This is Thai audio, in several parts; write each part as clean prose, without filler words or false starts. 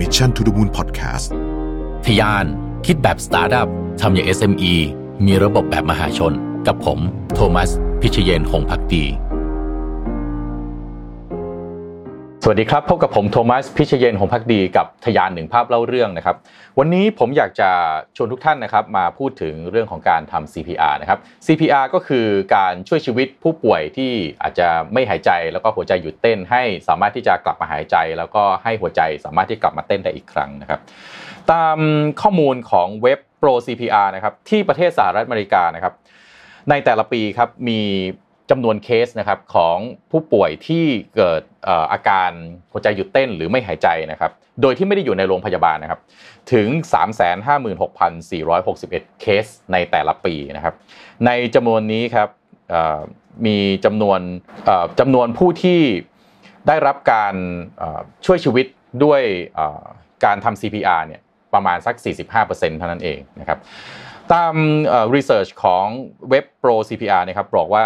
Mission to the Moon Podcast ทะยานคิดแบบสตาร์ทอัพทำอย่าง SME มีระบบแบบมหาชนกับผมโทมัสพิชเยนหงส์ภักดีสวัสดีครับพบกับผมโทมัสพิชเยนหงส์ภักดีกับทะยานหนึ่งภาพเล่าเรื่องนะครับวันนี้ผมอยากจะชวนทุกท่านนะครับมาพูดถึงเรื่องของการทำ CPR นะครับ CPR ก็คือการช่วยชีวิตผู้ป่วยที่อาจจะไม่หายใจแล้วก็หัวใจหยุดเต้นให้สามารถที่จะกลับมาหายใจแล้วก็ให้หัวใจสามารถที่กลับมาเต้นได้อีกครั้งนะครับตามข้อมูลของเว็บ Pro CPR นะครับที่ประเทศสหรัฐอเมริกานะครับในแต่ละปีครับมีจำนวนเคสนะครับของผู้ป่วยที่เกิดอาการหัวใจหยุดเต้นหรือไม่หายใจนะครับโดยที่ไม่ได้อยู่ในโรงพยาบาลนะครับถึง 356,461 เคสในแต่ละปีนะครับในจำนวนนี้ครับมีจำนวนผู้ที่ได้รับการช่วยชีวิตด้วยการทำ CPR เนี่ยประมาณสัก 45% เท่านั้นเองนะครับตามresearch ของเว็บ Pro CPR นะครับบอกว่า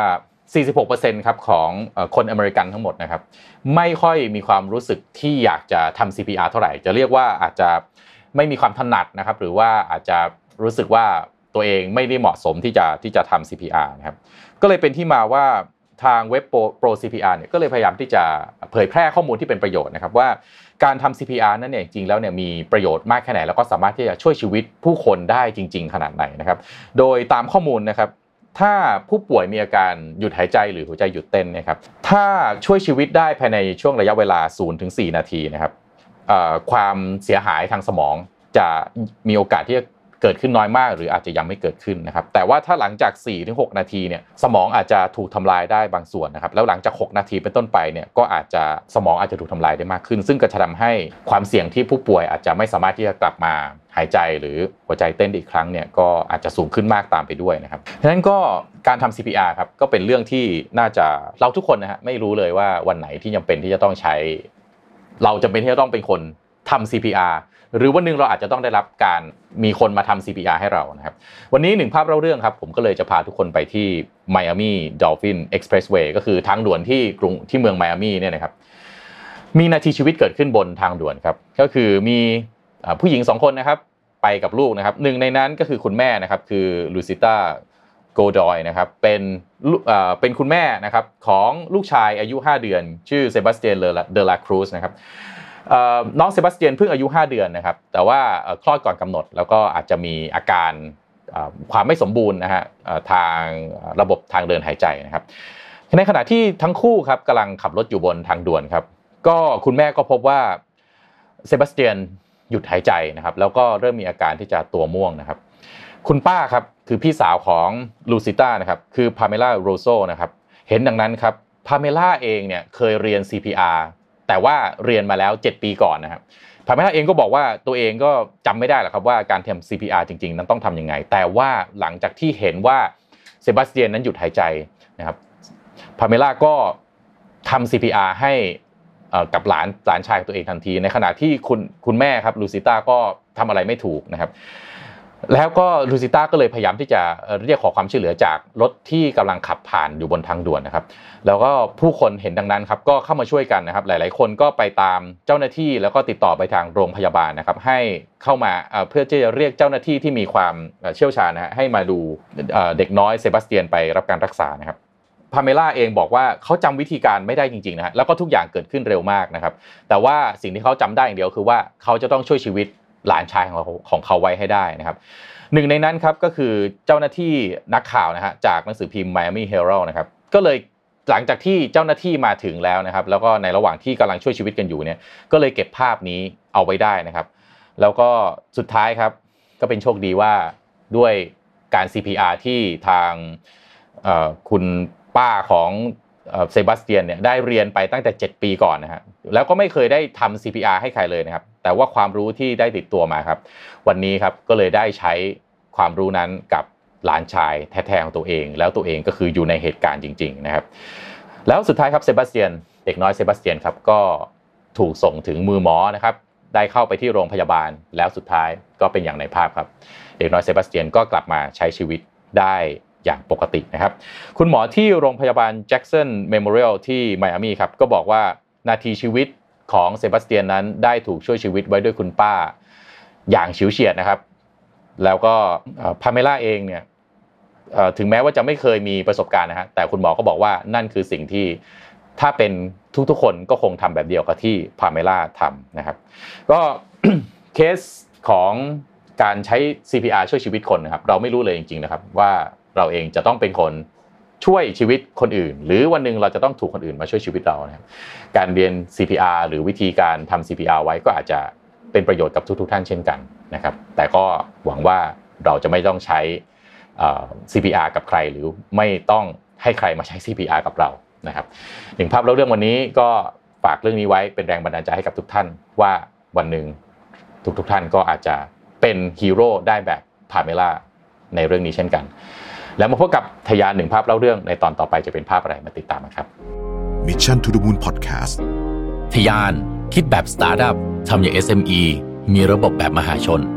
46% ครับของคนอเมริกันทั้งหมดนะครับไม่ค่อยมีความรู้สึกที่อยากจะทำ CPR เท่าไหร่จะเรียกว่าอาจจะไม่มีความถนัดนะครับหรือว่าอาจจะรู้สึกว่าตัวเองไม่ได้เหมาะสมที่จะทำ CPR นะครับก็เลยเป็นที่มาว่าทางเว็บ Pro CPR เนี่ยก็เลยพยายามที่จะเผยแพร่ข้อมูลที่เป็นประโยชน์นะครับว่าการทำ CPR นั้นเนี่ยจริงๆแล้วเนี่ยมีประโยชน์มากแค่ไหนแล้วก็สามารถที่จะช่วยชีวิตผู้คนได้จริงๆขนาดไหนนะครับโดยตามข้อมูลนะครับถ้าผู้ป่วยมีอาการหยุดหายใจหรือหัวใจหยุดเต้นนะครับถ้าช่วยชีวิตได้ภายในช่วงระยะเวลา 0-4 นาทีนะครับความเสียหายทางสมองจะมีโอกาสที่จะเกิดขึ้นน้อยมากหรืออาจจะยังไม่เกิดขึ้นนะครับแต่ว่าถ้าหลังจาก 4-6 นาทีเนี่ยสมองอาจจะถูกทำลายได้บางส่วนนะครับแล้วหลังจาก6นาทีเป็นต้นไปเนี่ยก็อาจจะสมองอาจจะถูกทำลายได้มากขึ้นซึ่งก็จะทำให้ความเสี่ยงที่ผู้ป่วยอาจจะไม่สามารถที่จะกลับมาหายใจหรือหัวใจเต้นอีกครั้งเนี่ยก็อาจจะสูงขึ้นมากตามไปด้วยนะครับฉะนั้นก็การทำ CPR ครับก็เป็นเรื่องที่น่าจะเราทุกคนนะฮะไม่รู้เลยว่าวันไหนที่จำเป็นที่จะต้องใช้เราจำเป็นที่จะต้องเป็นคนทำ CPR หรือวันนึงเราอาจจะต้องได้รับการมีคนมาทำ CPR ให้เรานะครับวันนี้หนึ่งภาพเล่าเรื่องครับผมก็เลยจะพาทุกคนไปที่ Miami Dolphin Expressway ก็คือทางด่วนที่เมืองไมอามี่เนี่ยนะครับมีนาทีชีวิตเกิดขึ้นบนทางด่วนครับก็คือมีผู้หญิง2คนนะครับไปกับลูกนะครับหนึ่งในนั้นก็คือคุณแม่นะครับคือลูซิต้าโกดอยนะครับเป็นคุณแม่นะครับของลูกชายอายุ5เดือนชื่อเซบาสเตียนเดลาครูซนะครับน้องเซบาสเตียนเพิ่งอายุ5เดือนนะครับแต่ว่าคลอดก่อนกำหนดแล้วก็อาจจะมีอาการความไม่สมบูรณ์นะฮะทางระบบทางเดินหายใจนะครับในขณะที่ทั้งคู่ครับกำลังขับรถอยู่บนทางด่วนครับก็คุณแม่ก็พบว่าเซบาสเตียนหยุดหายใจนะครับแล้วก็เริ่มมีอาการที่จะตัวม่วงนะครับคุณป้าครับคือพี่สาวของลูซิต้านะครับคือพาเมล่าโรโซนะครับเห็นดังนั้นครับพาเมล่าเองเนี่ยเคยเรียน CPR แต่ว่าเรียนมาแล้ว7ปีก่อนนะครับพาเมล่าเองก็บอกว่าตัวเองก็จำไม่ได้หรอกครับว่าการทำ CPR จริงๆนั้นต้องทำยังไงแต่ว่าหลังจากที่เห็นว่าเซบาสเตียนนั้นหยุดหายใจนะครับพาเมล่าก็ทำ CPR ให้กับหลานชายของตัวเองทันทีในขณะที่คุณแม่ครับลูซิต้าก็ทำอะไรไม่ถูกนะครับแล้วก็ลูซิต้าก็เลยพยายามที่จะเรียกขอความช่วยเหลือจากรถที่กำลังขับผ่านอยู่บนทางด่วนนะครับแล้วก็ผู้คนเห็นดังนั้นครับก็เข้ามาช่วยกันนะครับหลายๆคนก็ไปตามเจ้าหน้าที่แล้วก็ติดต่อไปทางโรงพยาบาลนะครับให้เข้ามาเพื่อที่จะเรียกเจ้าหน้าที่ที่มีความเชี่ยวชาญนะฮะให้มาดูเด็กน้อยเซบาสเตียนไปรับการรักษานะครับพาเมล่าเองบอกว่าเขาจำวิธีการไม่ได้จริงๆนะฮะแล้วก็ทุกอย่างเกิดขึ้นเร็วมากนะครับแต่ว่าสิ่งที่เขาจำได้อย่างเดียวคือว่าเขาจะต้องช่วยชีวิตหลานชายของเขาไว้ให้ได้นะครับหนึ่งในนั้นครับก็คือเจ้าหน้าที่นักข่าวนะฮะจากหนังสือพิมพ์ Miami Herald นะครับก็เลยหลังจากที่เจ้าหน้าที่มาถึงแล้วนะครับแล้วก็ในระหว่างที่กำลังช่วยชีวิตกันอยู่เนี่ยก็เลยเก็บภาพนี้เอาไว้ได้นะครับแล้วก็สุดท้ายครับก็เป็นโชคดีว่าด้วยการ CPR ที่ทางคุณป้าของเซบาสเตียนเนี่ยได้เรียนไปตั้งแต่7ปีก่อนนะฮะแล้วก็ไม่เคยได้ทำ CPR ให้ใครเลยนะครับแต่ว่าความรู้ที่ได้ติดตัวมาครับวันนี้ครับก็เลยได้ใช้ความรู้นั้นกับหลานชายแท้ๆของตัวเองแล้วตัวเองก็คืออยู่ในเหตุการณ์จริงๆนะครับแล้วสุดท้ายครับเซบาสเตียนเด็กน้อยเซบาสเตียนครับก็ถูกส่งถึงมือหมอนะครับได้เข้าไปที่โรงพยาบาลแล้วสุดท้ายก็เป็นอย่างในภาพครับเด็กน้อยเซบาสเตียนก็กลับมาใช้ชีวิตได้อย่างปกตินะครับคุณหมอที่โรงพยาบาลแจ็คสันเมโมเรียลที่ไมอามี่ครับก็บอกว่านาทีชีวิตของเซบาสเตียนนั้นได้ถูกช่วยชีวิตไว้ด้วยคุณป้าอย่างฉิวเฉียดนะครับแล้วก็พาเมล่าเองเนี่ยถึงแม้ว่าจะไม่เคยมีประสบการณ์นะฮะแต่คุณหมอก็บอกว่านั่นคือสิ่งที่ถ้าเป็นทุกๆคนก็คงทำแบบเดียวกับที่พาเมล่าทำนะครับก็ เคสของการใช้ CPR ช่วยชีวิตคนนะครับเราไม่รู้เลยจริงๆนะครับว่าเราเองจะต้องเป็นคนช่วยชีวิตคนอื่นหรือวันนึงเราจะต้องถูกคนอื่นมาช่วยชีวิตเรานะครับการเรียน CPR หรือวิธีการทำ CPR ไว้ก็อาจจะเป็นประโยชน์กับทุกๆท่านเช่นกันนะครับแต่ก็หวังว่าเราจะไม่ต้องใช้CPR กับใครหรือไม่ต้องให้ใครมาใช้ CPR กับเรานะครับหนึ่งภาพเล่าเรื่องวันนี้ก็ฝากเรื่องนี้ไว้เป็นแรงบันดาลใจให้กับทุกท่านว่าวันหนึ่งทุกท่านก็อาจจะเป็นฮีโร่ได้แบบพาเมล่าในเรื่องนี้เช่นกันแล้วมาพบกับทยานหนึ่งภาพเล่าเรื่องในตอนต่อไปจะเป็นภาพอะไรมาติดตามกันครับ Mission to the Moon Podcast ทยานคิดแบบสตาร์ทอัพทำอย่าง SME มีระบบแบบมหาชน